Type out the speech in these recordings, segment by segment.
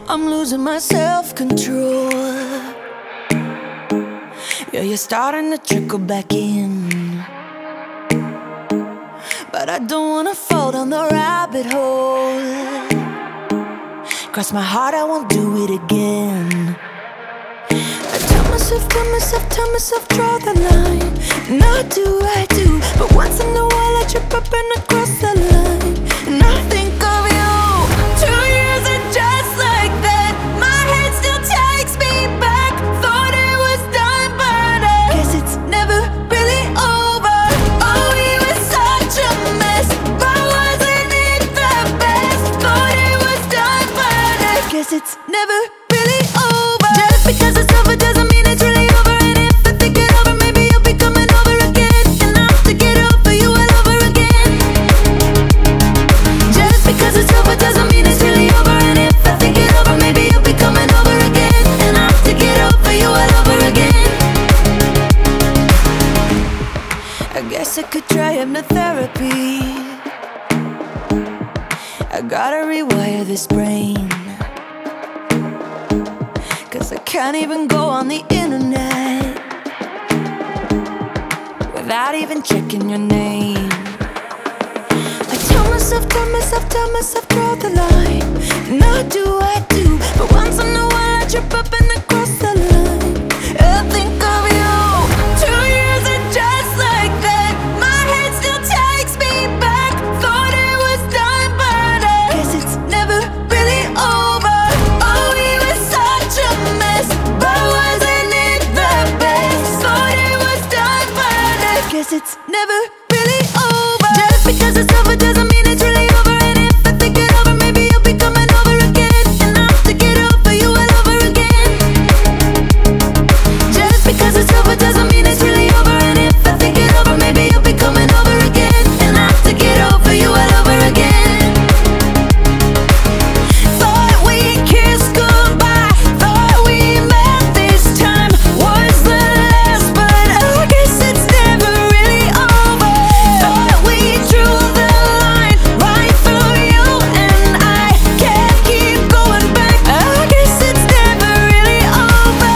I'm losing my self-control. Yeah, you're starting to trickle back in, but I don't wanna fall down the rabbit hole. Cross my heart, I won't do it again. I tell myself, draw the line. And I do, but once in a while I trip up and I cross the line. And I think of you. 2 years and just like that, my head still takes me back. Thought it was done, but I guess it's never really over. Oh, we were such a mess, but wasn't it the best? Thought it was done, but I guess it's never really over. Just because it's over doesn't mean it's really over. And if I think it over, maybe you'll be coming over again. And I have to get over you all over again. Just because it's over doesn't mean it's really over. And if I think it over, maybe you'll be coming over again. And I have to get over you all over again. I guess I could try hypnotherapy. I gotta rewire this brain, 'cause I can't even go on the internet without even checking your name. I tell myself, draw the line. And I do, but once in a while I trip up and I cross the line. I think of you. 2 years and just like that, my head still takes me back. Thought it was done, but I guess it's never really over. Oh, we were such a mess, but wasn't it the best? Thought it was done, but I guess it's never really over. Just because it's over doesn't mean it's really over. And if I think it over, maybe you'll be coming over again. And I have to get over you all over again. Just because it's over doesn't mean it's really over. And if I think it over, maybe you'll be coming over again. And I have to get over you all over again. Thought we kissed goodbye, thought we met this time was the last, but I guess it's never really over. Thought we drew the line right through you, and I can't keep going back. I guess it's never really over.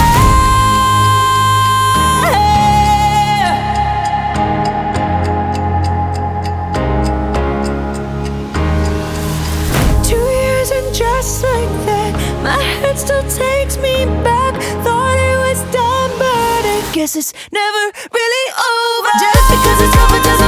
2 years and just like that, my head still takes me back. Thought it was done, but I guess it's never really over. Just because it's over doesn't